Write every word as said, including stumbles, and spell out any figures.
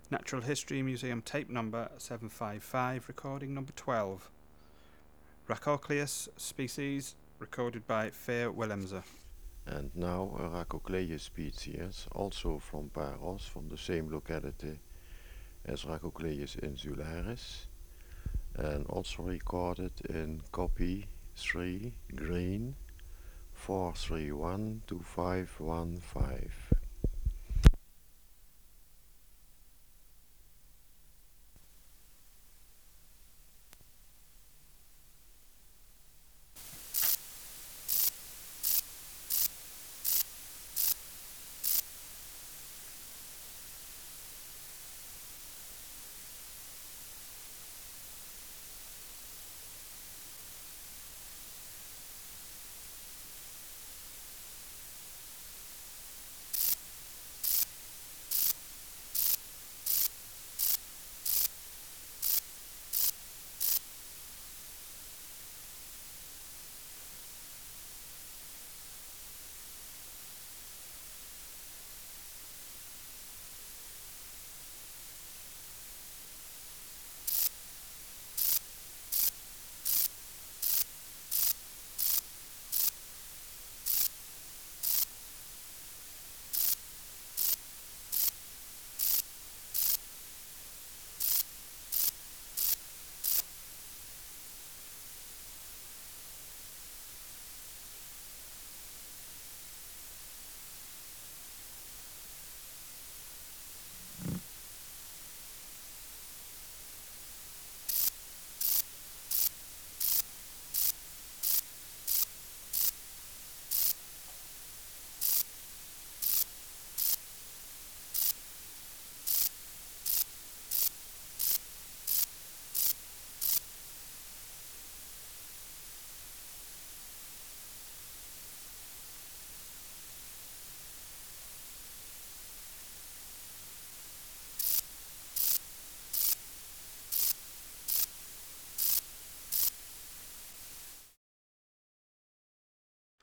Natural History Museum tape number seven five five, recording number twelve. Rhacocleus species, recorded by Fair Willemse. And now a Rhacocleus species, also from Paros, from the same locality as Rhacocleus insularis, and also recorded in copy three green four three one two five one five.